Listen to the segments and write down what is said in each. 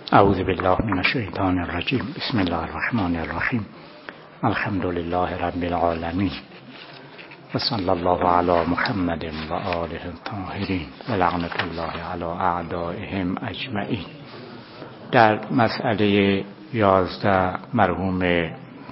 اعوذ بالله من الشیطان الرجیم. بسم الله الرحمن الرحیم. الحمد لله رب العالمین و صلی الله علی محمد و آله الطاهرین و لعنت الله علی اعدائهم اجمعین. در مسئله 11 مرحوم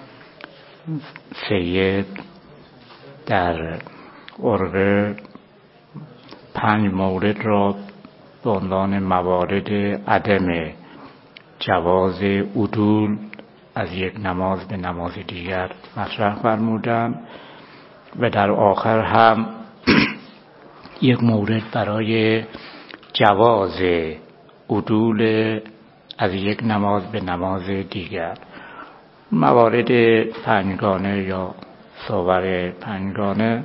سید در عربه 5 مورد را به عنوان موارد عدم جواز عدول از یک نماز به نماز دیگر مطرح فرمودند و در آخر هم یک مورد برای جواز عدول از یک نماز به نماز دیگر. موارد پنجگانه یا صور پنجگانه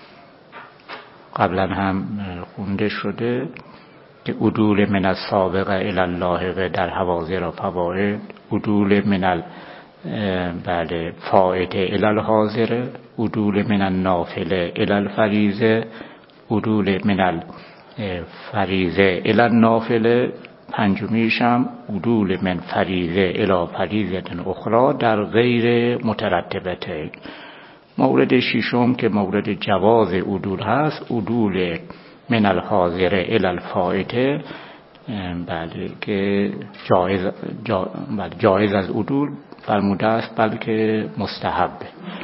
قبلا هم خونده شده که عدول من السابق الی الله و در حواضر و فوائد، عدول من فائته الی الحاضر، عدول من النافله الی الفریضه، عدول من الفریضه الی النافله، پنجمیش هم عدول من فریضه الی فریضه اخرى در غیر مترتبته. مورد ششم که مورد جواز عدول هست، عدول من الحاضر الی الفائته، که جایز از عدول فرموده است بلکه مستحبه.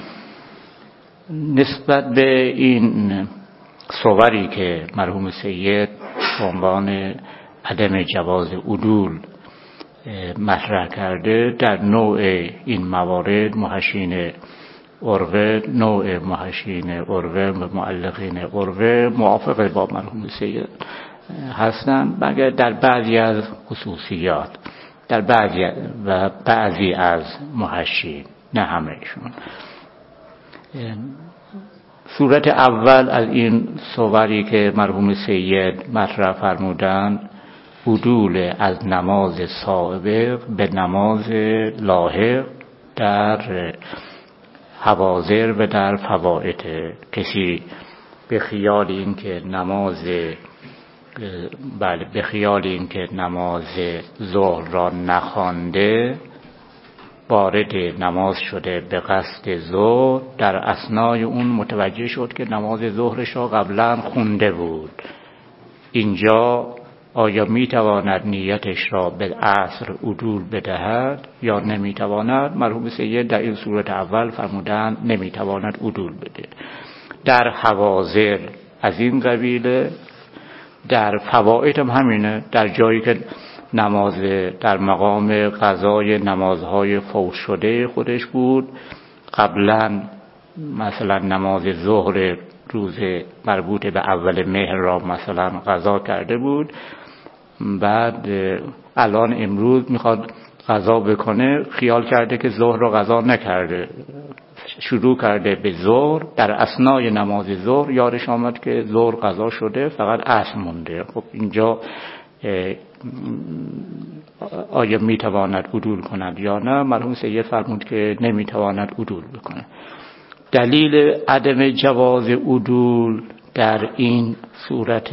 نسبت به این صوری که مرحوم سید به عنوان عدم جواز عدول مطرح کرده، در نوع این موارد محشین عروه، نوع محشین عروه و معلقین عروه موافق با مرحوم سید هستند، مگر در بعضی از خصوصیات، در بعضی از محشین، نه همهشون. صورت اول از این صوری که مرحوم سید مطرح فرمودند، عدول از نماز سابق به نماز لاحق در حواضر و در فوائد. کسی به خیال این که نماز ظهر را نخوانده وارد نماز شده به قصد ظهر، در اثنای اون متوجه شد که نماز ظهرش را قبلا خونده بود. اینجا آیا میتواند نیتش را به عصر عدول بدهد یا نمیتواند؟ مرحوم سید در این صورت اول فرمودند نمیتواند عدول بده. در حواضر از این قبیله، در فوائد هم همینه. در جایی که نماز در مقام قضای نمازهای فوت شده خودش بود، قبلا مثلا نماز ظهر روز مربوط به اول مهر را مثلا قضا کرده بود، بعد الان امروز میخواد قضا بکنه، خیال کرده که ظهر را قضا نکرده، شروع کرده به ظهر، در اثنای نماز ظهر یادش آمد که ظهر قضا شده، فقط عصر مونده. خب اینجا آیا میتواند عدول کند یا نه؟ مرحوم سید فرمود که نمیتواند عدول بکنه. دلیل عدم جواز عدول در این صورت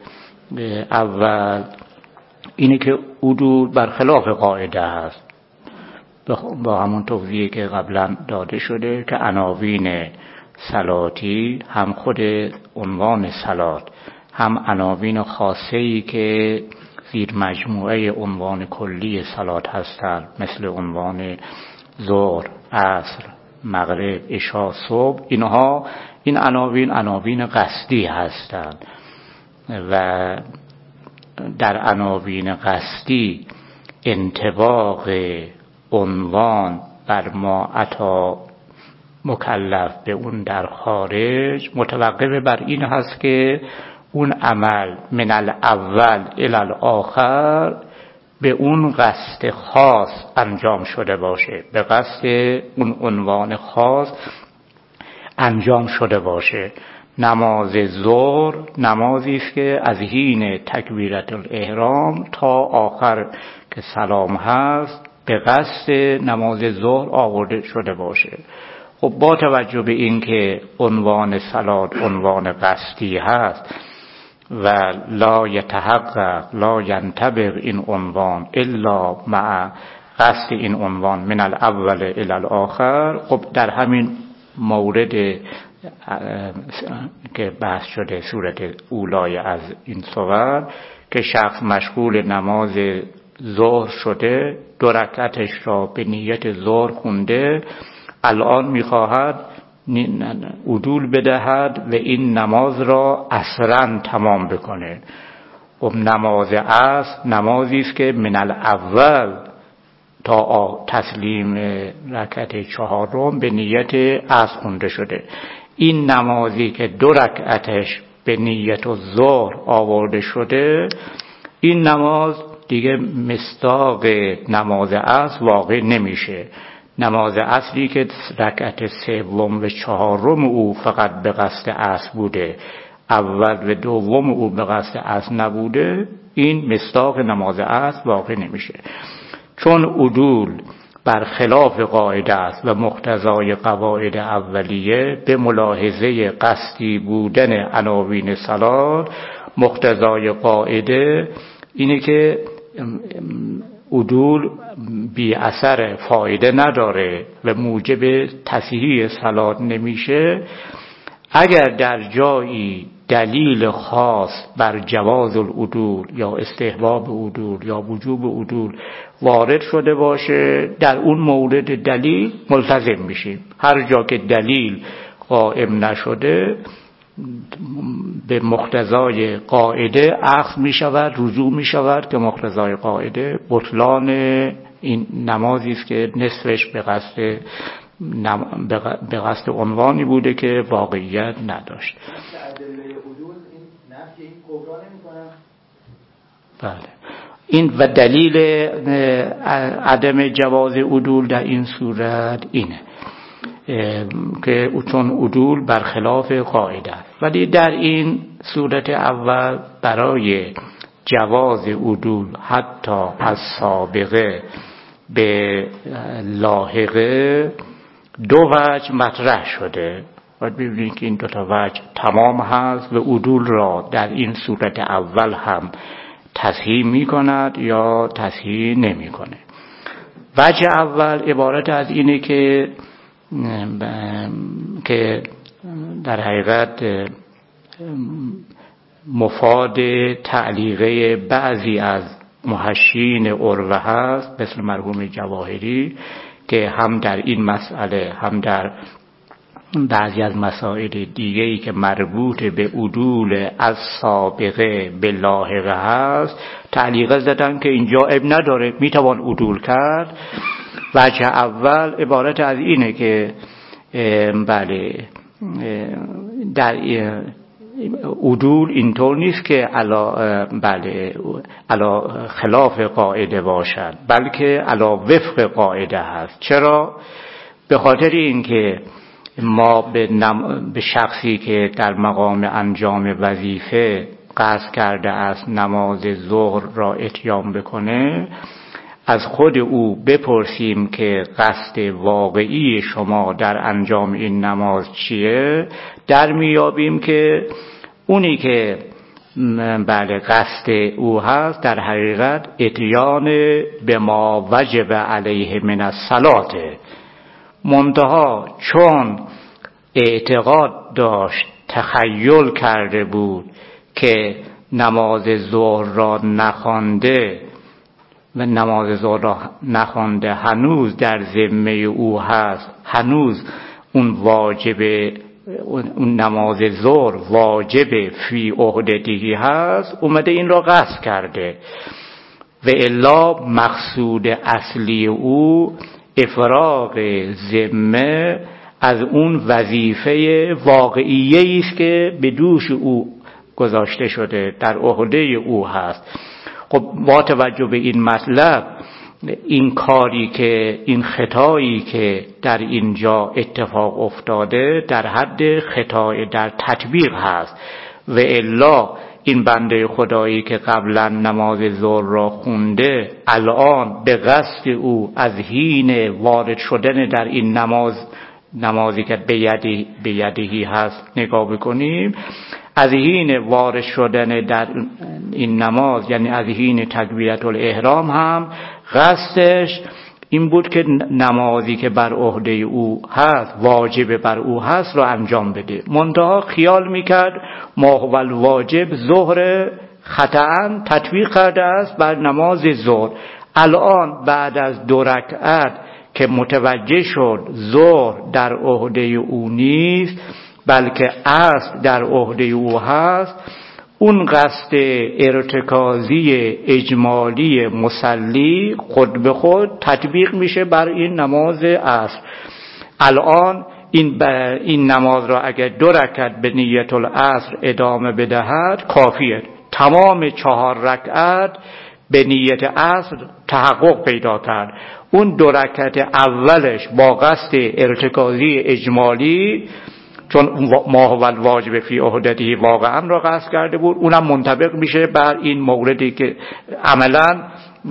اول اینه که عدول برخلاف قاعده هست، با همون توضیحی که قبلا داده شده که عناوین صلاتی، هم خود عنوان صلات، هم عناوین خاصه‌ای که زیر مجموعه عنوان کلی صلات هستند، مثل عنوان ظهر، عصر، مغرب، عشاء، صبح، این عناوین قصدی هستند و در عناوین قصدی انطباق عنوان بر ما عطا مکلف به اون در خارج متوقف بر این هست که اون عمل من الاول الی الاخر به اون قصد خاص انجام شده باشه، به قصد اون عنوان خاص انجام شده باشه. نماز ظهر نمازی است که از حین تکبیرت الاحرام تا آخر که سلام هست به قصد نماز ظهر آورده شده باشه. خب با توجه به این که عنوان صلات عنوان قصدی هست و لا یتحقق لا ینطبق این عنوان الا مع قصد این عنوان من الاول الی الاخر. خب در همین مورد که بحث شده صورت اولای از این صور که شخص مشغول نماز ظهر شده، 2 رکعتش را به نیت ظهر خونده، الان میخواهد عدول بدهد و این نماز را عصرا تمام بکنه. خب نماز عصر نمازی است که من الاول تا تسلیم رکعت 4 به نیت عصر خونده شده. این نمازی که 2 رکعتش به نیت ظهر آورده شده، این نماز دیگه مصداق نماز عصر واقع نمیشه. نماز عصری که رکعت 3 و 4 او فقط به قصد عصر بوده، اول و دوم او به قصد عصر نبوده، این مصداق نماز عصر واقع نمیشه. چون عدول برخلاف قاعده است و مقتضای قواعد اولیه به ملاحظه قصدی بودن عناوین صلات، مقتضای قاعده اینه که عدول بی اثر فایده نداره و موجب تصحیح صلات نمیشه. اگر در جایی دلیل خاص بر جواز العدول یا استحباب عدول یا وجوب عدول وارد شده باشه، در اون مورد دلیل ملتزم میشیم. هر جا که دلیل قائم نشده به مقتضای قاعده اخذ می شود، رجوع می شود که مقتضای قاعده بطلان این نمازی است که نصفش به قصد عنوانی بوده که واقعیت نداشت. بله. این و دلیل عدم جواز عدول در این صورت اینه که چون عدول برخلاف قاعده است. ولی در این صورت اول برای جواز عدول حتی از سابقه به لاحقه 2 وجه مطرح شده. باید ببینید که این 2 تا وجه تمام هست و عدول را در این صورت اول هم تصحیح می کند یا تصحیح نمی کنه. وجه اول عبارت از اینه که در حقیقت مفاد تعلیقه بعضی از محشین عروه هست، مثل مرحوم جواهری که هم در این مسئله هم در بعضی از مسائل دیگه‌ای که مربوط به عدول از سابقه به لاحقه هست تعلیقه زدن که اینجا عیب نداره، میتوان عدول کرد. وجه اول عبارت از اینه که بله در عدول اینطور نیست که علا خلاف قاعده باشد، بلکه علا وفق قاعده هست. چرا؟ به خاطر اینکه ما به شخصی که در مقام انجام وظیفه قصد کرده است نماز ظهر را اتیان بکنه، از خود او بپرسیم که قصد واقعی شما در انجام این نماز چیه، در میابیم که اونی که قصد او هست در حقیقت اتیان به ما وجب علیه من الصلات. منتها چون اعتقاد داشت، تخیل کرده بود که نماز ظهر را نخوانده هنوز در ذمه او هست، هنوز اون نماز ظهر واجب فی عهدتی هست، اومده این را قصد کرده. و الا مقصود اصلی او افراغ ذمه از اون وظیفه واقعیه است که به دوش او گذاشته شده، در عهده او هست. خب با توجه به این مطلب، این کاری که این خطایی که در اینجا اتفاق افتاده در حد خطای در تطبیق هست. و الا این بنده خدایی که قبلا نماز ظهر را خونده، الان به قصد او از حین وارد شدن در این نمازی که به یدهی هست نگاه بکنیم، از حین وارد شدن در این نماز، یعنی از حین تکبیرة الاحرام هم قصدش این بود که نمازی که بر عهده او هست، واجب بر او هست رو انجام بده. منتها خیال میکرد ما هو الواجب ظهر خطأ تطبیق کرده است بر نماز ظهر. الان بعد از 2 رکعت که متوجه شد ظهر در عهده او نیست بلکه اصل در عهده او هست، اون قصد ارتکازی اجمالی مصلی خود به خود تطبیق میشه بر این نماز اصل. الان این نماز را اگر 2 رکعت به نیت العصر ادامه بدهد کافیه. تمام 4 رکعت به نیت عصر تحقق پیدا کرد. اون 2 رکعت اولش با قصد ارتکازی اجمالی، چون ما هو الواجب فی عهدته واقعا را قصد کرده بود، اونم منطبق میشه بر این موردی که عملا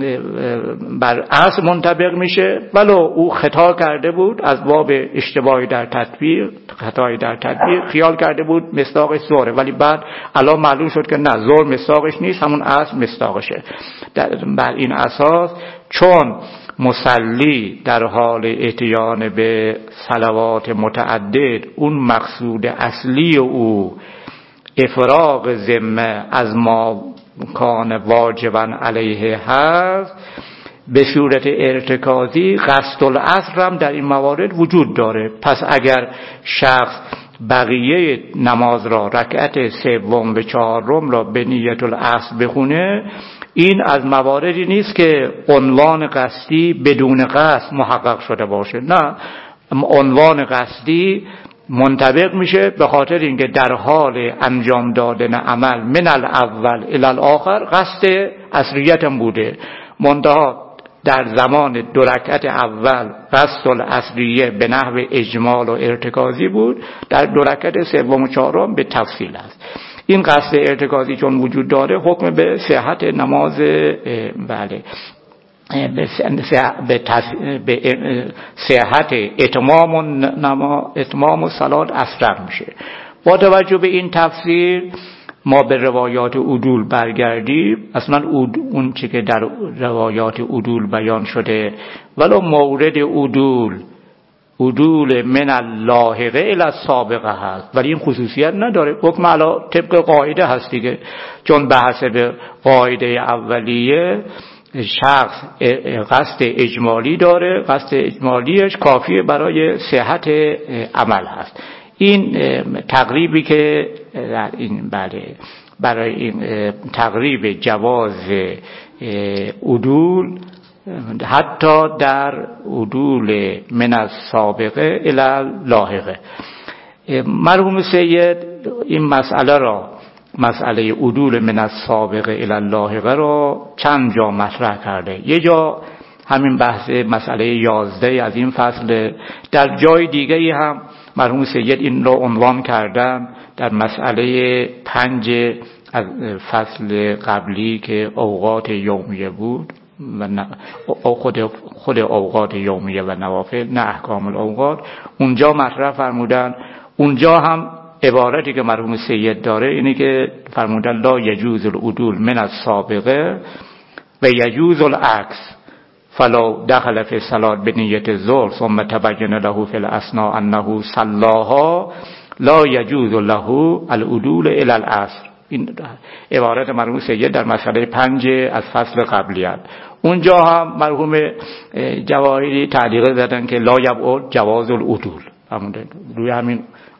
بر اصل منطبق میشه. ولو او خطا کرده بود از باب اشتباهی در تطبیق، خطایی در تطبیق، خیال کرده بود مصداقش ظهره، ولی بعد الان معلوم شد که نه، ظهر مصداقش نیست، همون اصل مصداقشه. بر این اساس چون مصلی در حال اتیان به صلوات متعدد اون مقصود اصلی او افراغ ذمه از ما کان واجبا علیه هست، به صورت ارتکازی قصد العصر هم در این موارد وجود داره. پس اگر شخص بقیه نماز را رکعت 3 و 4 را به نیت العصر بخونه، این از مواردی نیست که عنوان قصدی بدون قصد محقق شده باشه. نه، عنوان قصدی منطبق میشه به خاطر اینکه در حال انجام دادن عمل من الاول الی الاخر قصد اصلیت هم بوده، منتها در زمان 2 رکعت اول قصد الاصلیه به نحو اجمال و ارتکازی بود، در 2 رکعت 3 و 4 به تفصیل است. این قصد ارتکازی چون وجود داره حکم به صحت نماز به صحت اتمام صلات اثر میشه. با توجه به این تفسیر ما به روایات عدول برگردیم. اصلا اون چی که در روایات عدول بیان شده، ولو مورد عدول من اللاحقه الی السابقه هست، ولی این خصوصیت نداره، حکم علا طبق قاعده هست دیگه. چون به حسب قاعده اولیه شخص قصد اجمالی داره، قصد اجمالیش کافیه برای صحت عمل هست. این تقریبی که در این برای این تقریب جواز عدول حتی در عدول من السابقه الی اللاحقه، مرحوم سید این مسئله عدول من السابقه الی اللاحقه را چند جا مطرح کرده. یه جا همین بحث مسئله 11 از این فصل، در جای دیگری هم مرحوم سید این را عنوان کردن در مسئله 5 از فصل قبلی که اوقات یومیه بود و خود اوقات یومیه و نوافل، نه احکام الاوقات. اونجا مطرح فرمودن، اونجا هم عبارتی که مرحوم سید داره اینه که فرمودن لا یجوز العدول من السابقه و یجوز العکس، فلو دخل فی الصلاة بنیت الظهر ثم تبین له فی الاثناء انه صلاها لا یجوز له العدول الی العصر. این عبارت مرحوم سید در مسئله 5 از فصل قبلی است. اونجا هم مرحوم جواهری تعلیق زدن که لا یبعد جواز العدول، روی همین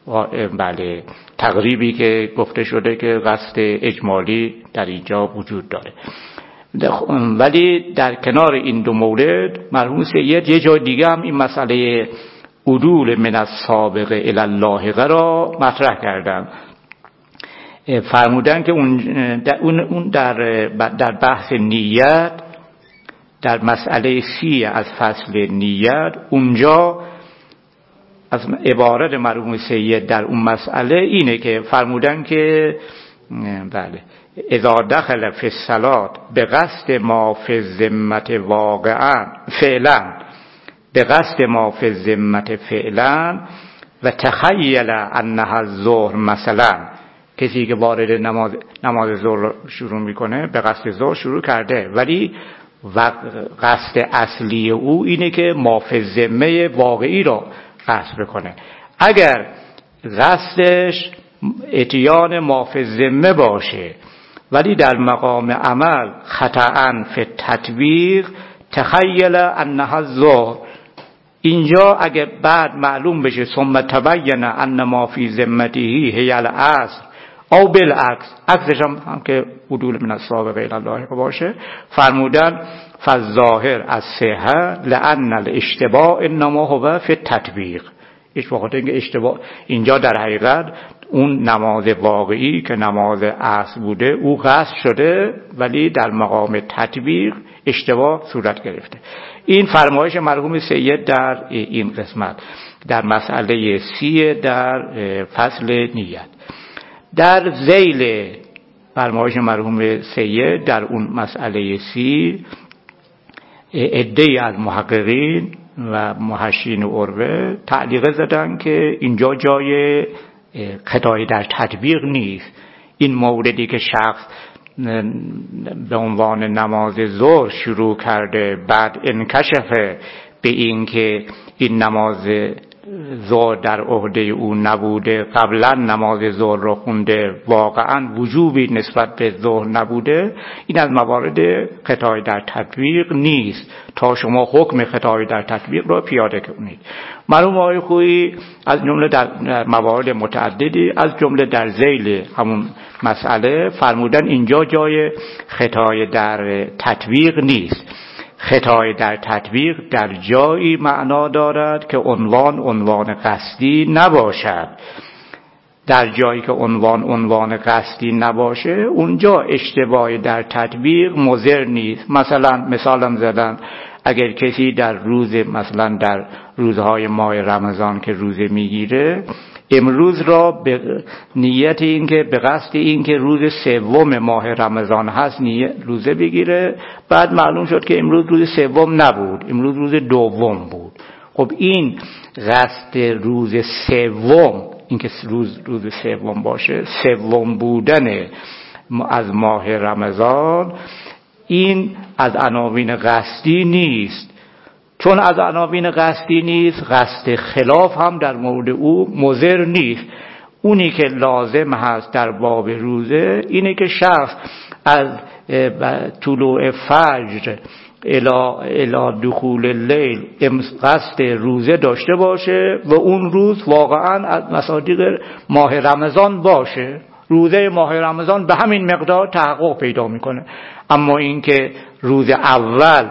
تقریبی که گفته شده که قصد اجمالی در اینجا وجود داره. ولی در کنار این 2 مورد مرحوم سید یه جای دیگه هم این مسئله عدول من السابقه الی اللاحقه را مطرح کردن. فرمودن که اون در بحث نیت، در مسئله 30 از فصل نیت، اونجا از عبارت مرحوم سید در اون مسئله اینه که فرمودن که اذا دخل فی الصلاة به قصد ما فی الذمة واقعا فعلا، به قصد ما فی الذمة فعلا و تخیل انها الظهر مثلا کسی که وارد نماز ظهر شروع میکنه به قصد ظهر شروع کرده، ولی قصد اصلی او اینه که مافی ذمه واقعی را قصد بکنه. اگر قصدش اتیان مافی ذمه باشه ولی در مقام عمل خطأً فی تطبیق تخیل انها الظهر، اینجا اگه بعد معلوم بشه ثم تبین ان ما فی ذمته هی الاصل او بالعکس، عکسش هم که عدول من السابق الی الله باشه، فرمودن فالظاهر الصحه لان الاشتباه انما هو فی التطبیق. اشتباهات اینکه اشتباه اینجا در حقیقت اون نماز واقعی که نماز اصل بوده او قصد شده ولی در مقام تطبیق اشتباه صورت گرفته. این فرمایش مرحوم سید در این قسمت در مسئله 30 در فصل نیت. در ذیل فرمایش مرحوم سید در اون مسئله 30 عده‌ای از محققین و محشین عروه تعلیق زدن که اینجا جای خطای در تطبیق نیست. این موردی که شخص به عنوان نماز ظهر شروع کرده بعد انکشفه به این که این نماز ظهر در عهده او نبوده، قبلا نماز ظهر را خونده، واقعا وجوبی نسبت به ظهر نبوده، این از موارد خطای در تطبیق نیست تا شما حکم خطای در تطبیق را پیاده کنید. مرحوم آقای خویی از جمله در موارد متعددی از جمله در ذیل همون مسئله فرمودن اینجا جای خطای در تطبیق نیست. خطای در تطبیق در جایی معنا دارد که عنوان قصدی نباشد. در جایی که عنوان قصدی نباشه اونجا اشتباه در تطبیق مضر نیست. مثلا مثالم زدن اگر کسی در روز مثلا در روزهای ماه رمضان که روزه میگیره امروز را به نیت این که به قصد این که روز سوم ماه رمضان هست روزه بگیره، بعد معلوم شد که امروز روز سوم نبود، امروز روز دوم بود. خب این قصد روز سوم، این که روز سوم باشه، سوم بودن از ماه رمضان، این از عناوین قصدی نیست. چون از عناوین قصدی نیست، قصد خلاف هم در مورد او مضر نیست. اونی که لازم هست در باب روزه اینه که شخص از طلوع فجر الی دخول اللیل قصد روزه داشته باشه و اون روز واقعا از مصادیق ماه رمضان باشه. روزه ماه رمضان به همین مقدار تحقق پیدا میکنه. اما اینکه روز اول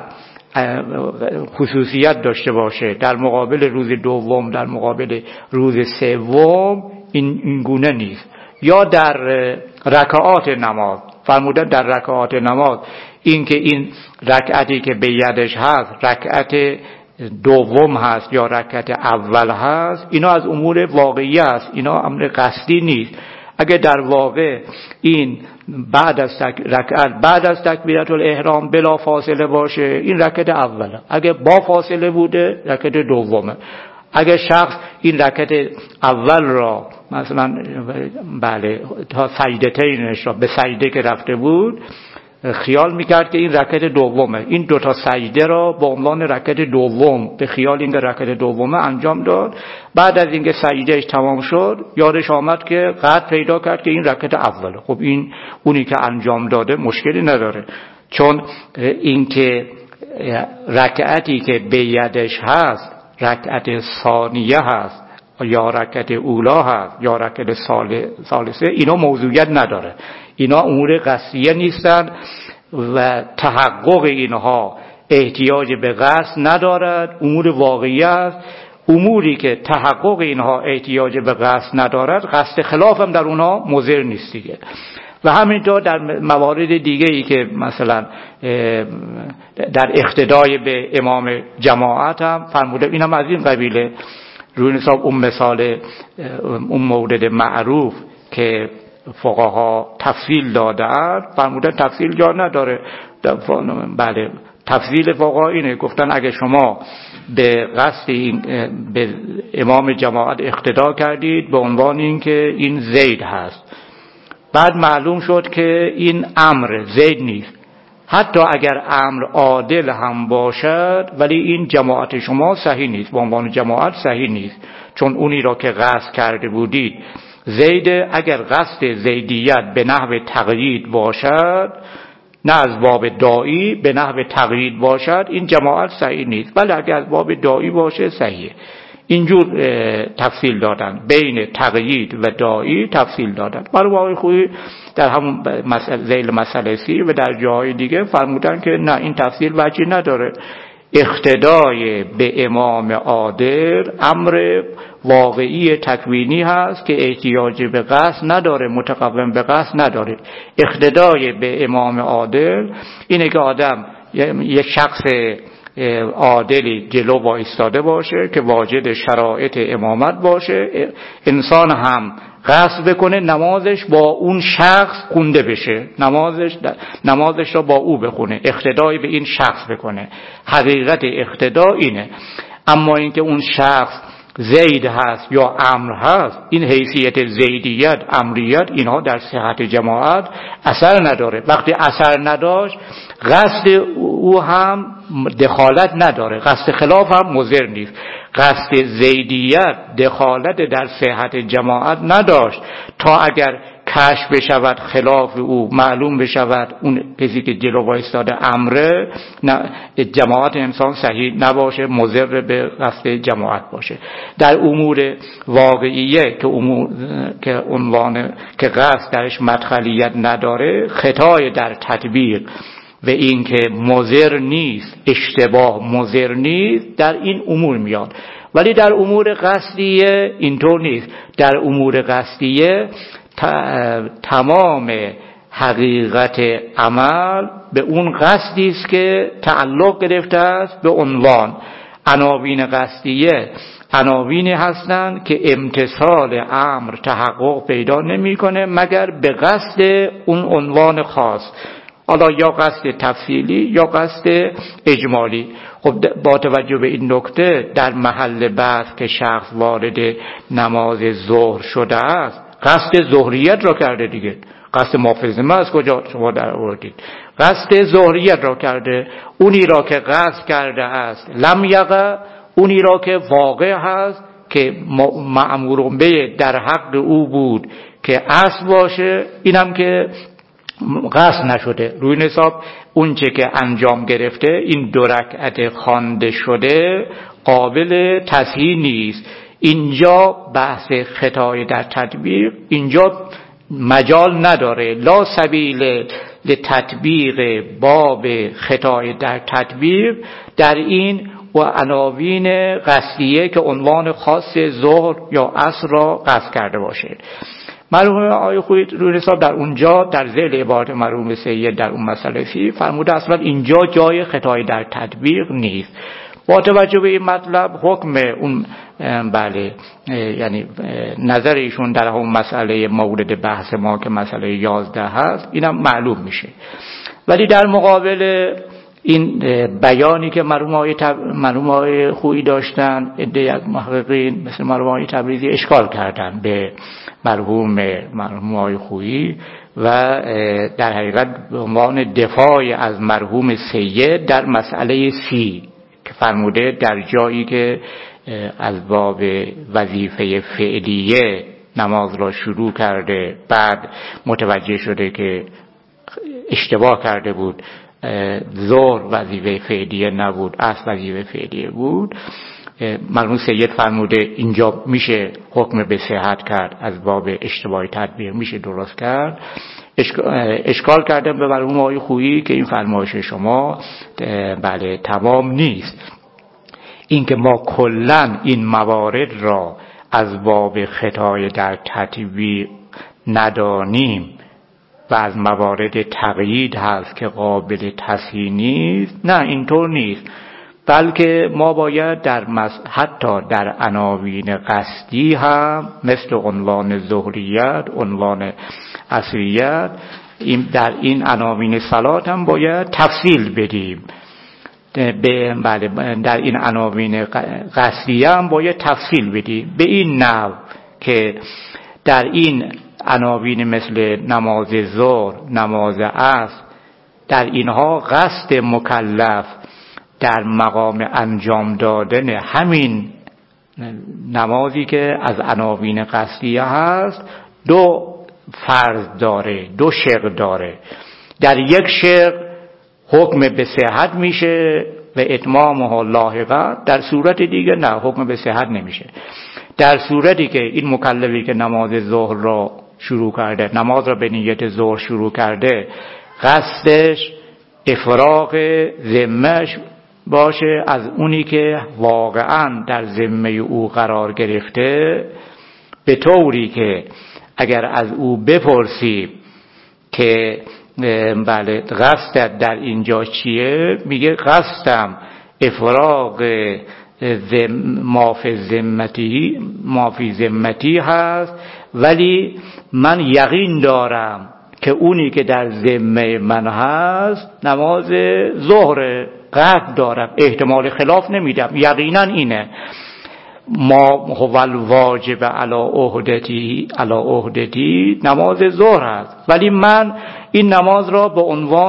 خصوصیت داشته باشه در مقابل روز دوم، در مقابل روز سوم، این گونه نیست. یا در رکعات نماز فرمودن در رکعات نماز این که این رکعتی که به یدش هست رکعت دوم هست یا رکعت اول هست، اینا از امور واقعی است، اینا امر قصدی نیست. اگه در واقع این بعد از تکبیرت الاحرام بلا فاصله باشه این رکعت اوله، اگه با فاصله بوده رکعت دومه. اگه شخص این رکعت اول را مثلا تا سجدتینش را به سجده که رفته بود خیال میکرد که این رکعت دومه، این دوتا سجده را به عنوان رکعت دوم به خیال این رکعت دومه انجام داد. بعد از اینکه سجدهش تمام شد یادش آمد که قطع پیدا کرد که این رکعت اوله. خب این اونی که انجام داده مشکلی نداره، چون اینکه رکعتی که به یدش هست رکعت ثانیه هست یا رکعت اولا هست یا رکعت ثالثه، اینا موضوعیت نداره، اینا امور قصدیه نیستند و تحقق اینها احتیاج به قصد ندارد، امور واقعی است. اموری که تحقق اینها احتیاج به قصد ندارد قصد خلاف هم در اونها مضر نیست دیگه. و همینطور در موارد دیگه ای که مثلا در اقتدای به امام جماعت هم فرموده، این هم از این قبیله. روی حساب اون مورد معروف که فقها تفصیل دادن فرمودن تفصیل جا نداره. بله تفصیل فقها اینه، گفتن اگه شما به قصد به امام جماعت اقتدا کردید به عنوان این که این زید هست بعد معلوم شد که این امر زید نیست. حتی اگر امر عادل هم باشد ولی این جماعت شما صحیح نیست، به عنوان جماعت صحیح نیست، چون اونی را که قصد کرده بودید زید، اگر قصد زیدیت به نحو تقیید باشد، نه از باب داعی، به نحو تقیید باشد، این جماعت صحیح نیست، ولی اگر از باب داعی باشه صحیحه. اینجور تفصیل دادن، بین تقیید و داعی تفصیل دادن. مرحوم آقای خویی در همون ذیل مسئله سی و در جاهای دیگه فرمودن که نه، این تفصیل وجهی نداره، اقتدای به امام عادل امر واقعی تکوینی هست که احتیاج به قصد نداره، متقوم به قصد نداره. اقتدای به امام عادل اینه که آدم یک شخص عادلی جلو وایستاده باشه که واجد شرایط امامت باشه، انسان هم قصد بکنه نمازش با اون شخص خونده بشه، نمازش را با او بخونه، اقتدای به این شخص بکنه. حقیقت اقتدا اینه. اما اینکه اون شخص زید هست یا امر هست، این حیثیت زیدیت، امریت، اینها در صحت جماعت اثر نداره. وقتی اثر نداشت، قصد او هم دخالت نداره، قصد خلاف هم مضر نیست. قصد زیدیت دخالت در صحت جماعت نداشت تا اگر کشف بشود خلاف او، معلوم بشود اون کسی که جلو وایستاده امره، جماعت انسان صحیح نباشه، مضر به قصد جماعت باشه. در امور واقعیه که عنوان که قصد درش مدخلیت نداره، خطای در تطبیق و این که مضر نیست، اشتباه مضر نیست، در این امور میاد. ولی در امور قصدیه اینطور نیست. در امور قصدیه تمام حقیقت عمل به اون قصدی است که تعلق گرفته است به عنوان. عناوین قصدیه عناوینی هستند که امتثال امر تحقق پیدا نمی‌کنه مگر به قصد اون عنوان خاص، حالا یا قصد تفصیلی یا قصد اجمالی. خب با توجه به این نکته در محل بحث که شخص وارد نماز ظهر شده است، قصد ظهریت را کرده دیگه، قصد محافظه از کجا شما در آوردید؟ قصد ظهریت را کرده. اونی را که قصد کرده است لم یقع، اونی را که واقع هست که مأمور به در حق او بود که اصل باشه، اینم که قصد نشده. روی حساب اون چه که انجام گرفته، این 2 رکعت خوانده شده، قابل تصحیح نیست. اینجا بحث خطای در تطبیق اینجا مجال نداره، لا سبیل لتطبیق باب خطای در تطبیق در این و عناوین قصدیه که عنوان خاص ظهر یا عصر را قصد کرده باشه. مرحوم آقای خویی روی حساب در اونجا در ذیل عبارت مرحوم سید در اون مسئله فی فرموده اصلا اینجا جای خطای در تطبیق نیست. با توجه به این مطلب حکم اون بله یعنی نظر ایشون در اون مسئله مورد بحث ما که مسئله 11 هست اینم معلوم میشه. ولی در مقابل این بیانی که مرحوم آقای خویی داشتن، عده از محققین مثل مرحوم آقای تبریزی اشکال کردن به مرحوم آقای خویی و در حقیقت به عنوان دفاع از مرحوم سید در مسئله سی که فرموده در جایی که از باب وظیفه فعلیه نماز را شروع کرده، بعد متوجه شده که اشتباه کرده بود، ظهر وظیفه فعلیه نبود، عصر وظیفه فعلیه بود. مرحوم سید فرموده اینجا میشه حکم به صحت کرد، از باب اشتباه تطبیق میشه درست کرد. اشکال کردم به مرحوم آقای خویی که این فرمایش شما بله تمام نیست. این که ما کلن این موارد را از باب خطای در تطبیق ندانیم و از موارد تقیید هست که قابل تصحیح نیست، نه اینطور نیست. بلکه ما باید حتی در عناوین قصدی هم مثل عنوان ظهریت، عنوان عصریت، در این عناوین صلات هم باید تفصیل بدیم. در این عناوین قصدی هم باید تفصیل بدیم به این نحو که در این عناوین مثل نماز ظهر، نماز عصر، در اینها قصد مکلف در مقام انجام دادن همین نمازی که از عناوین قصدیه هست دو فرض داره، دو شق داره. در یک شق حکم به صحت میشه و اتمامه لاحقا، در صورت دیگه نه، حکم به صحت نمیشه. در صورتی که این مکلفی که نماز ظهر را شروع کرده، نماز را به نیت ظهر شروع کرده، قصدش افراغ ذمه‌اش باشه از اونی که واقعا در ذمه او قرار گرفته، به طوری که اگر از او بپرسیم که بله قصدت در اینجا چیه، میگه قصدم افراغ ما فی ذمتی هست، ولی من یقین دارم که اونی که در ذمه من هست نماز ظهر، قصد دارم، احتمال خلاف نمیدم، یقینا اینه. ما هو الواجب علی عهدتی نماز ظهر است، ولی من این نماز را به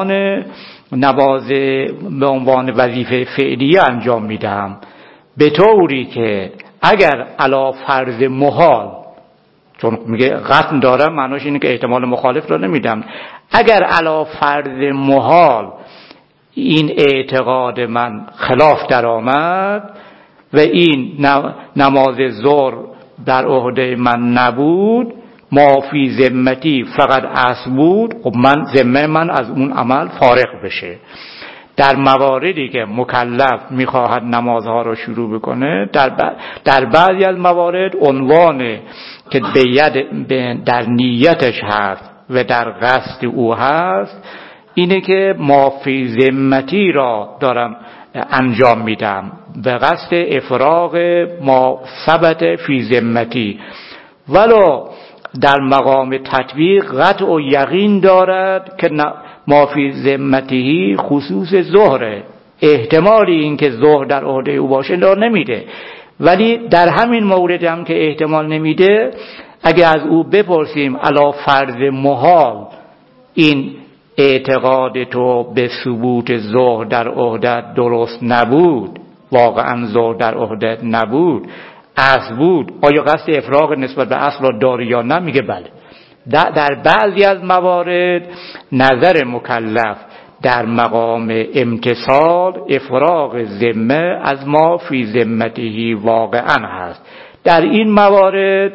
عنوان وظیفه فعلیه انجام میدم، به طوری که اگر علی فرض محال، چون میگه قصد دارم معناش اینه که احتمال مخالف را نمیدم، اگر علی فرض محال این اعتقاد من خلاف در آمد و این نماز ظهر در عهده من نبود، ما فی ذمتی فقط اصل بود، خب من ذمه من از اون عمل فارغ بشه. در مواردی که مکلف میخواهد نمازها رو شروع بکنه، در بعضی از موارد عنوان که در نیتش هست و در قصد او هست اینه که ما فی ذمتی را دارم انجام میدم به قصد افراغ ما ثبت فی ذمتی، ولو در مقام تطبیق قطع و یقین دارد که ما فی ذمتی خصوص ظهره، احتمالی این که ظهر در عهده او باشه را نمیده، ولی در همین مورد هم که احتمال نمیده، اگه از او بپرسیم علی فرض محال این اعتقاد تو به ثبوت ظهر در عهدت درست نبود، واقعا ظهر در عهدت نبود، اصل بود، آیا قصد افراغ نسبت به اصل را داری یا نه؟ میگه بله. در بعضی از موارد نظر مکلف در مقام امتصال افراغ ذمه از ما فی ذمته واقعا هست. در این موارد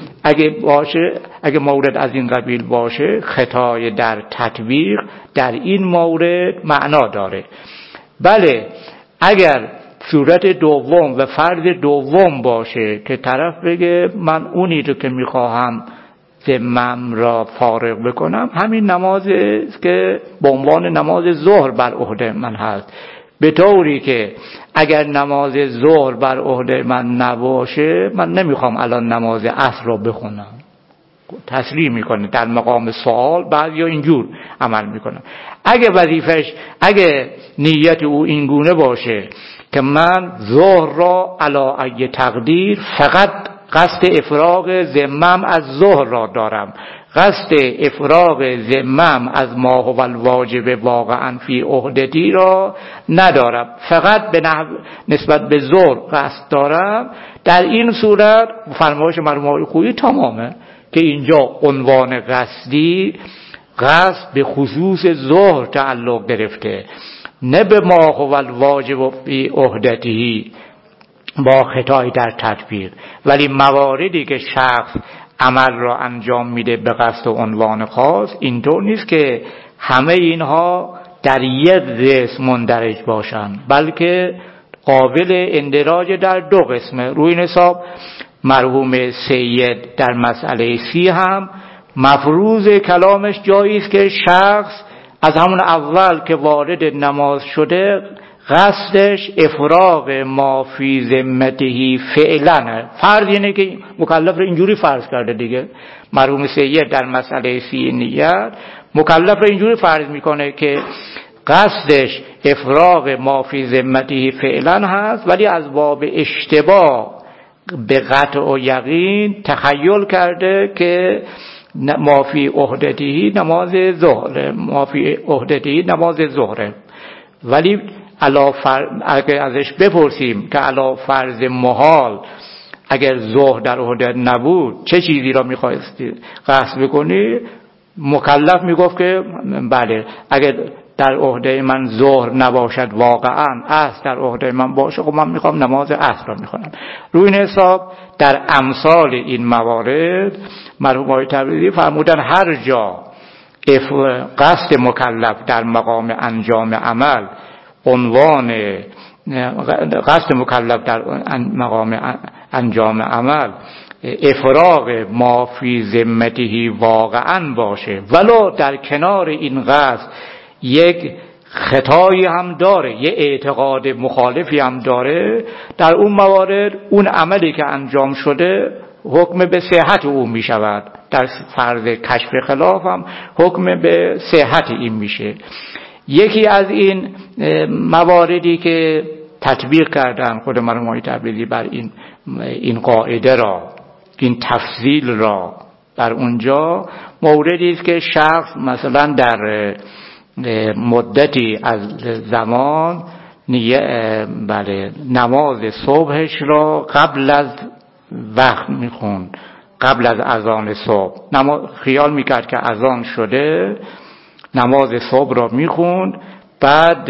اگه مورد از این قبیل باشه، خطای در تطبیق در این مورد معنا داره. بله، اگر صورت دوم و فرض دوم باشه که طرف بگه من اونی رو که میخواهم ذمم را فارغ بکنم همین نمازی که به عنوان نماز ظهر بر عهده من هست، به طوری که اگر نماز ظهر بر عهده من نباشه من نمیخوام الان نماز عصر را بخونم، تسلیم میکنه. در مقام سوال بعضیا اینجور عمل میکنن. اگه نیت او اینگونه باشه که من ظهر را علی ای تقدیر فقط قصد افراغ ذمم از ظهر را دارم، قصد افراغ ذمم از ما هو الواجب واقعا فی عهدتی را ندارم، فقط به نسبت به ظهر قصد دارم، در این صورت فرمایش مرحوم خویی تمامه که اینجا عنوان قصدی قصد به خصوص ظهر تعلق گرفته، نه به ما هو الواجب فی عهدتی با خطای در تطبیق. ولی مواردی که شخص عمل را انجام میده به قصد و عنوان خاص، اینطور نیست که همه اینها در یک قسم مندرج باشن، بلکه قابل اندراج در دو قسمه. روی این حساب مرحوم سید در مسئله 30 هم مفروض کلامش جایی است که شخص از همون اول که وارد نماز شده قصدش افراغ ما فی ذمته فعلا، فرض اینه که مکلف رو اینجوری فرض کرده دیگه. مرحوم سید در مسئله 30 نیت مکلف رو اینجوری فرض میکنه که قصدش افراغ ما فی ذمته فعلا هست، ولی از باب اشتباه به قطع و یقین تخیل کرده که ما فی عهدته نماز ظهر، ما فی عهدته نماز ظهر. ولی اگر ازش بپرسیم که علی فرض محال اگر ظهر در عهده نبود چه چیزی را می‌خواستی قصد بکنی، مکلف میگفت که بله اگر در عهده من ظهر نباشد واقعا عصر در عهده من باشه، خب من میخوام نماز عصر را میخونم. روی این حساب در امثال این موارد مرحوم آقای تبریزی فرمودن هر جا قصد مکلف در مقام انجام عمل عنوان قصد مکلف در مقام انجام عمل افراغ ما فی ذمته واقعا باشه، ولو در کنار این قصد یک خطایی هم داره، یک اعتقاد مخالفی هم داره، در اون موارد اون عملی که انجام شده حکم به صحت او می شود. در فرض کشف خلاف هم حکم به صحت این میشه. یکی از این مواردی که تطبیق کردن خود مرحوم آقای تبریزی بر این قاعده را، این تفضیل را در اونجا، موردی است که شخص مثلا در مدتی از زمان نماز صبحش را قبل از وقت میخوند، قبل از اذان صبح خیال میکرد که اذان شده، نماز صبح را میخوند. بعد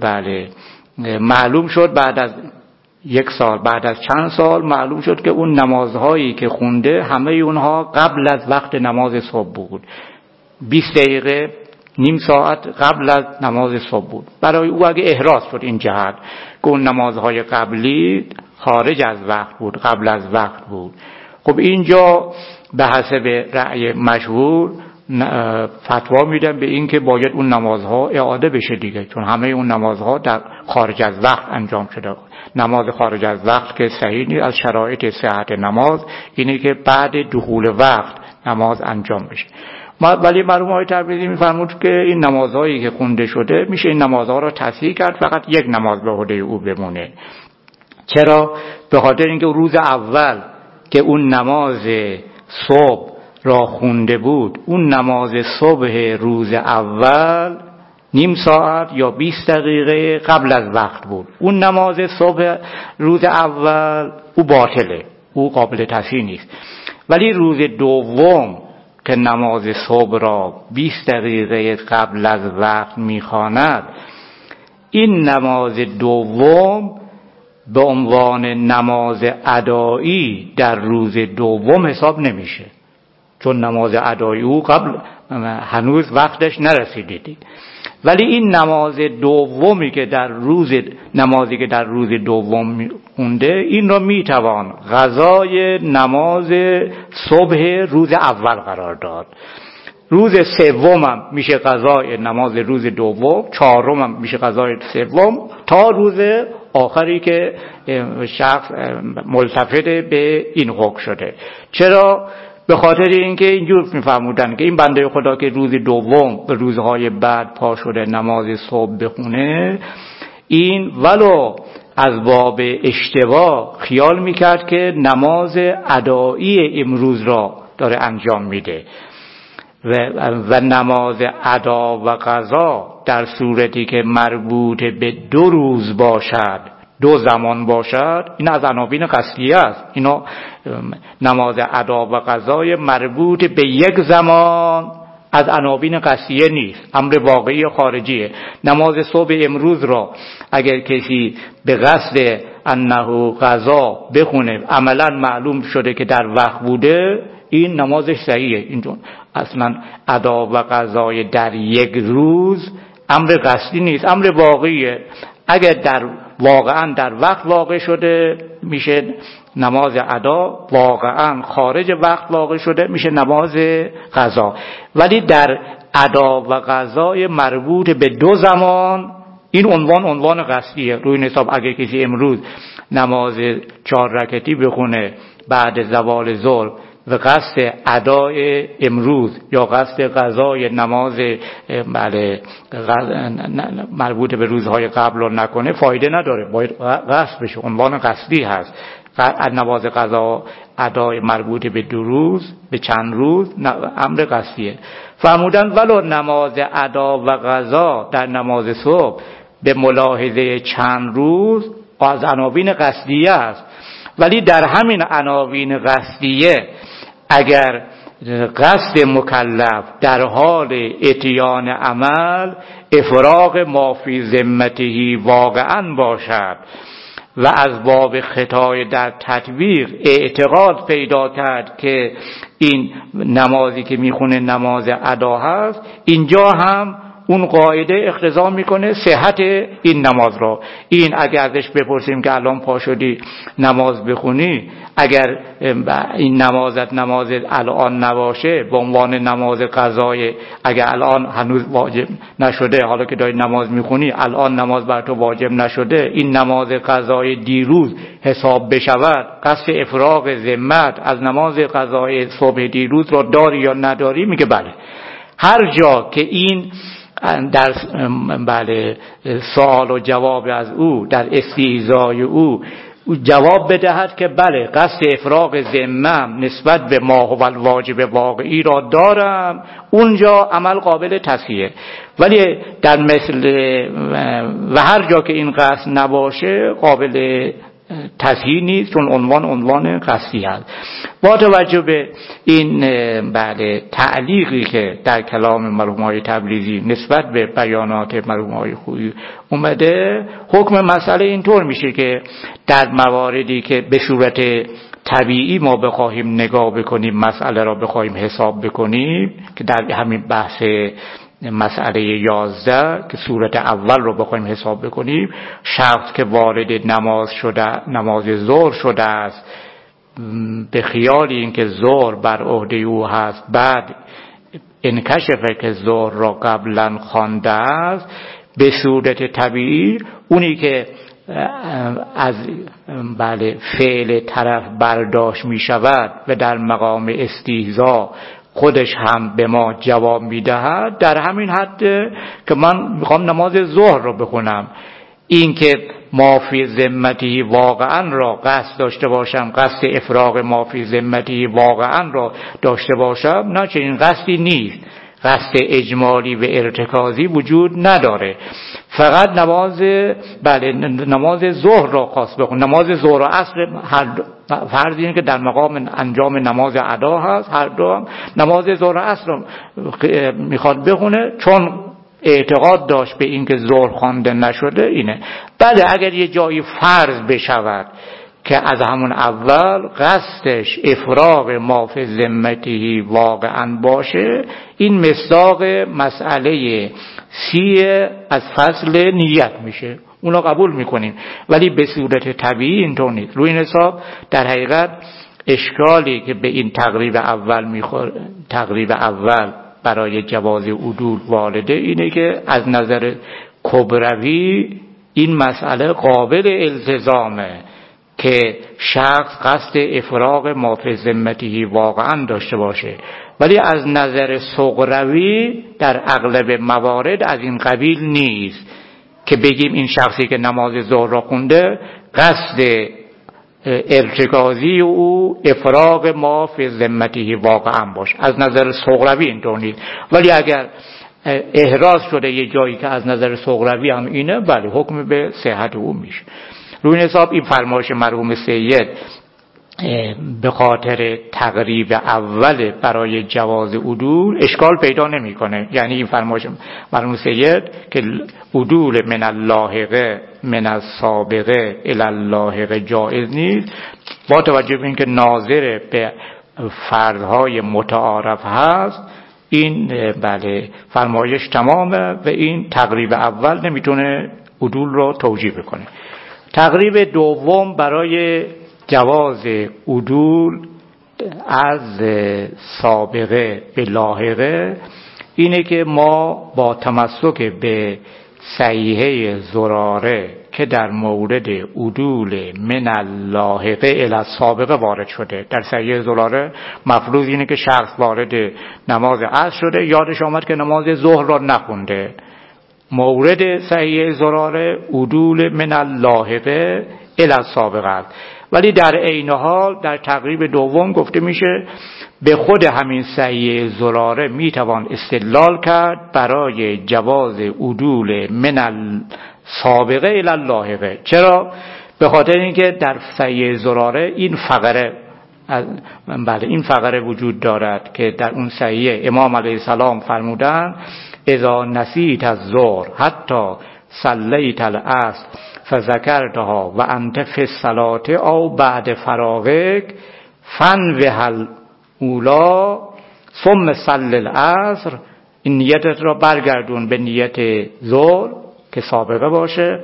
معلوم شد بعد از یک سال، بعد از چند سال معلوم شد که اون نمازهایی که خونده همه اونها قبل از وقت نماز صبح بود، 20 دقیقه نیم ساعت قبل از نماز صبح بود. برای او اگه احراز شد این جهت که اون نمازهای قبلی خارج از وقت بود، قبل از وقت بود. خب اینجا به حسب رأی مشهور فتوا میدن به این که باید اون نمازها اعاده بشه دیگه، چون همه اون نمازها در خارج از وقت انجام شده. نماز خارج از وقت که صحیح نیست. از شرایط صحت نماز اینه که بعد دخول وقت نماز انجام بشه. ولی مرحوم آقای تبریزی میفرمود که این نمازهایی که خونده شده میشه این نمازها را تصحیح کرد، فقط یک نماز به عهده او بمونه. چرا؟ به خاطر اینکه روز اول که اون نماز صبح را خونده بود، اون نماز صبح روز اول نیم ساعت یا 20 دقیقه قبل از وقت بود. اون نماز صبح روز اول او باطله، او قابل تصحیح نیست. ولی روز دوم که نماز صبح را 20 دقیقه قبل از وقت میخواند، این نماز دوم به عنوان نماز ادایی در روز دوم حساب نمیشه، چون نماز ادایی او قبل هنوز وقتش نرسیده. ولی این نماز دومی که در نمازی که در روز دوم خونده، این را میتوان قضای نماز صبح روز اول قرار داد. روز سوم هم میشه قضای نماز روز دوم، چهارم هم میشه قضای سوم، تا روز آخری که شخص ملتفت به این حکم شده. چرا؟ به خاطر اینکه اینجور میفرمودن که این بنده خدا که روز دوم به روزهای بعد پا شده نماز صبح بخونه، این ولو از باب اشتباه خیال میکرد که نماز ادایی امروز را داره انجام میده و نماز ادا و قضا در صورتی که مربوط به 2 روز باشد، 2 زمان باشد، این از عناوین قصدیه است. اینا نماز ادا و قضای مربوط به یک زمان از عناوین قصدیه نیست، امر واقعی خارجیه. نماز صبح امروز را اگر کسی به قصد انه قضا بخونه، عملا معلوم شده که در وقت بوده، این نمازش صحیحه. اینجون اصلا ادا و قضای در یک روز امر قصدی نیست، امر واقعیه. اگر واقعا در وقت واقع شده میشه نماز ادا، واقعا خارج وقت واقع شده میشه نماز قضا. ولی در ادا و قضای مربوط به 2 زمان، این عنوان قصدیه. روی حساب اگر کسی امروز نماز 4 رکعتی بخونه بعد زوال ظهر و قصد ادای امروز یا قصد قضای نماز مربوط به روزهای قبل رو نکنه، فایده نداره، باید قصد بشه، عنوان قصدی هست. نماز قضا ادای مربوط به 2 روز به چند روز امر قصدیه. فرمودن ولو نماز ادا و قضا در نماز صبح به ملاحظه چند روز از عناوین قصدیه است، ولی در همین عناوین قصدیه اگر قصد مکلف در حال اتیان عمل افراغ ما فی ذمته واقعا باشد و از باب خطای در تطبیق اعتقاد پیدا کرد که این نمازی که میخونه نماز ادا هست، اینجا هم اون قاعده اقتضا میکنه صحت این نماز را. این اگر ازش بپرسیم که الان پا شدی نماز بخونی، اگر این نمازت نماز الان نباشه به عنوان نماز قضای، اگر الان هنوز واجب نشده، حالا که داری نماز میخونی الان نماز بر تو واجب نشده، این نماز قضای دیروز حساب بشود، قصد افراغ ذمت از نماز قضای صبح دیروز را داری یا نداری؟ میگه بله. هر جا که این در بله سوال و جواب از او در استیضای او جواب بدهد که بله قصد افراغ ذمم نسبت به ما هو الواجب واقعی را دارم، اونجا عمل قابل تصحیحه. ولی در مثل و هر جا که این قصد نباشه قابل تصحیح نیست، چون عنوان قصدی است. با توجه به این بله تعلیقی که در کلام مرحوم‌های تبریزی نسبت به بیانات مرحوم‌های خویی اومده، حکم مسئله اینطور میشه که در مواردی که به صورت طبیعی ما بخواهیم نگاه بکنیم، مسئله را بخواهیم حساب بکنیم، که در همین بحث مسئله 11 که صورت اول رو بخوایم حساب بکنیم، شخص که وارد نماز ظهر شده است به خیال اینکه ظهر بر عهده او هست، بعد انکشفه که ظهر را قبلا خوانده است، به صورت طبیعی اونی که از بله فعل طرف برداشت می شود و در مقام استیضا خودش هم به ما جواب میدهد، در همین حد که من میخوام نماز ظهر رو بخونم، این که ما فی ذمتی واقعا را قصد داشته باشم، قصد افراغ ما فی ذمتی واقعا را داشته باشم، نه، چنین قصدی نیست. قصد اجمالی و ارتکازی وجود نداره. فقط نماز ظهر را خواست بخون. نماز ظهر و عصر فرض اینه که در مقام انجام نماز ادا هست، هر دو هم نماز ظهر و عصر را میخواد بخونه، چون اعتقاد داشت به این که ظهر خوانده نشده اینه. بله اگر یه جایی فرض بشود که از همون اول قصدش افراغ ما فی ذمته واقعا باشه، این مصداق مسئله 30 از فصل نیت میشه، اونا قبول میکنیم. ولی به صورت طبیعی اینطور نیست. روی این حساب در حقیقت اشکالی که به این تقریب اول برای جواز عدول والده اینه که از نظر کبروی این مسئله قابل التزامه که شخص قصد افراغ ما فی ذمته واقعا داشته باشه، ولی از نظر صغروی در اغلب موارد از این قبیل نیست که بگیم این شخصی که نماز ظهر را خونده قصد ارتکازی او افراغ ما فی ذمته واقعا باشه. از نظر صغروی اینطور نیست. ولی اگر احراز شده یه جایی که از نظر صغروی هم اینه، بله حکم به صحت او میشه. روی این حساب این فرمایش مرحوم سید به خاطر تقریب اول برای جواز عدول اشکال پیدا نمیکنه. یعنی این فرمایش مرحوم سید که عدول من اللاحقه من السابقه الی اللاحقه جایز نیست، با توجه به اینکه ناظر به فرضهای متعارف هست، این بله فرمایش تمامه و این تقریب اول نمیتونه عدول رو توجیه بکنه. تقریب دوم برای جواز عدول از سابقه به لاحقه اینه که ما با تمسک به صحیحه زراره که در مورد عدول من اللاحقه الی السابقه وارد شده، در صحیحه زراره مفروض اینه که شخص وارد نماز عصر شده، یادش آمد که نماز ظهر را نخونده. مورد صحیحه زراره عدول من اللاحقه الی السابقه است. ولی در عین حال در تقریب دوم گفته میشه به خود همین سعی زراره میتوان استدلال کرد برای جواز عدول من السابقه الی اللاحقه. چرا؟ به خاطر اینکه در سعی زراره این فقره وجود دارد که در اون سعی امام علیه السلام فرمودند اذا نسیت الظهر حتی صلیت العصر فذکرتها و انت فی الصلاة او بعد فراغک فانوه الاولی ثم صل العصر. این نیتت را برگردون به نیت ظهر که سابقه باشه،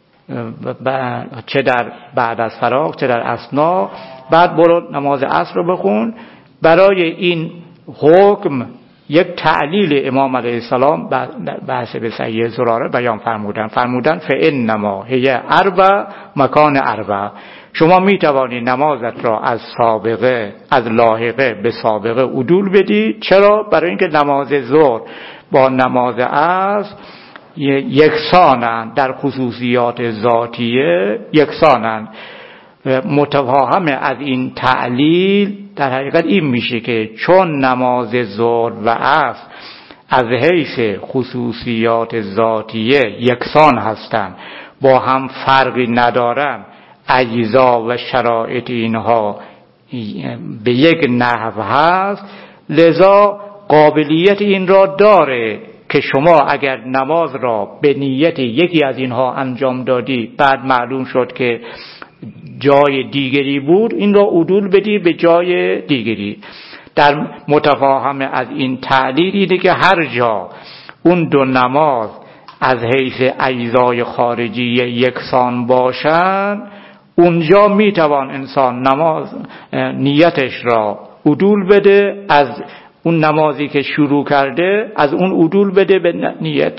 چه در بعد از فراغ چه در اثنا، بعد برو نماز عصر رو بخون. برای این حکم یک تعلیل امام علیه السلام بحث به سعی زراره بیان فرمودن فانما هی اربع مکان اربع. شما می توانی نمازت را از لاحقه به سابقه عدول بدی. چرا؟ برای اینکه نماز ظهر با نماز عصر یکسانند، در خصوصیات ذاتیه یکسانند. متفاهم از این تعلیل در حقیقت این میشه که چون نماز ظهر و عصر از حیث خصوصیات ذاتیه یکسان هستند، با هم فرقی ندارن، اجزا و شرایط اینها به یک نحو هست، لذا قابلیت این را داره که شما اگر نماز را به نیت یکی از اینها انجام دادی، بعد معلوم شد که جای دیگری بود، این را عدول بدی به جای دیگری. در متفاهم از این تعلیل اینه که هر جا اون دو نماز از حیث اجزای خارجی یکسان باشن، اونجا میتوان انسان نیتش را عدول بده از اون نمازی که شروع کرده، از اون عدول بده به نیت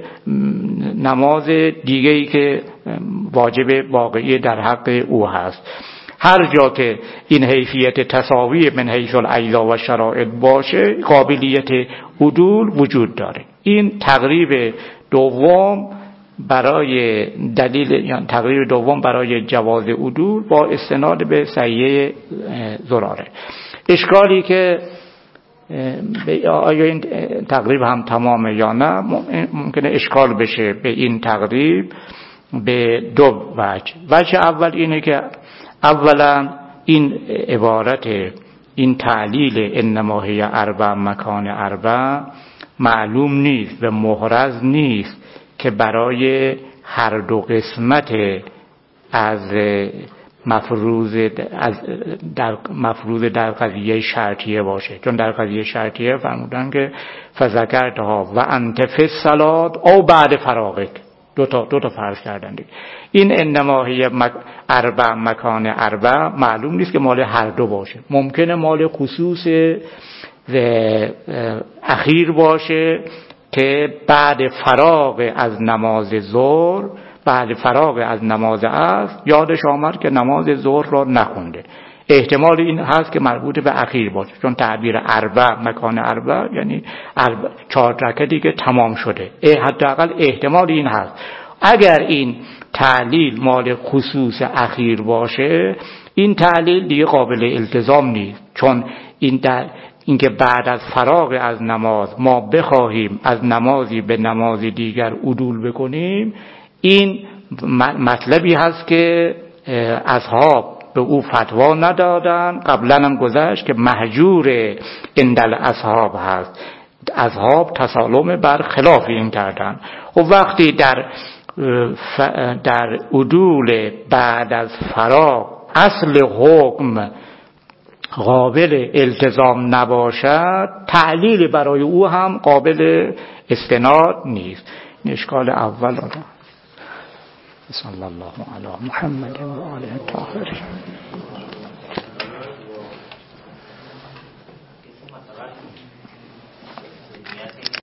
نماز دیگه‌ای که واجب واقعی در حق او هست. هر جا که این حیثیت تساوی من حیث الاجزا و شرایط باشه، قابلیت عدول وجود داره. این تقریب دوم برای تقریب دوم برای جواز عدول با استناد به سعی زراره. اشکالی که آیا این تقریب هم تمامه یا نه، ممکنه اشکال بشه به این تقریب به دو وجه اول اینه که اولا این عبارت، این تعلیل انما هی اربع مکان اربع معلوم نیست و محرز نیست که برای هر دو قسمت از مفروض در قضیه شرطیه باشه. چون در قضیه شرطیه فرمودن که فذکرتها و انت فی الصلاة او بعد فراغک، دو تا فرض کردن دیگه. این انما هی اربع مکان اربع معلوم نیست که مال هر دو باشه. ممکنه مال خصوص اخیر باشه که بعد فراغ از نماز ظهر، بعد فراغ از نماز عصر یادش آمد که نماز ظهر را نخونده. احتمال این هست که مربوط به اخیر باشه، چون تعبیر اربع مکان اربع یعنی 4 رکعتی که تمام شده. حداقل احتمال این هست. اگر این تعلیل مال خصوص اخیر باشه، این تعلیل دیگه قابل التزام نیست، چون اینکه بعد از فراغ از نماز ما بخواهیم از نمازی به نمازی دیگر عدول بکنیم، این مطلبی هست که اصحاب به او فتوا ندادن. قبلا هم گذشت که محجور اندل اصحاب هست. اصحاب تسالم بر خلاف این کردن. و وقتی در عدول بعد از فراغ اصل حکم قابل التزام نباشد، تعلیل برای او هم قابل استناد نیست. این اشکال اول آدم. صلی الله علی محمد و آله الطاهرین.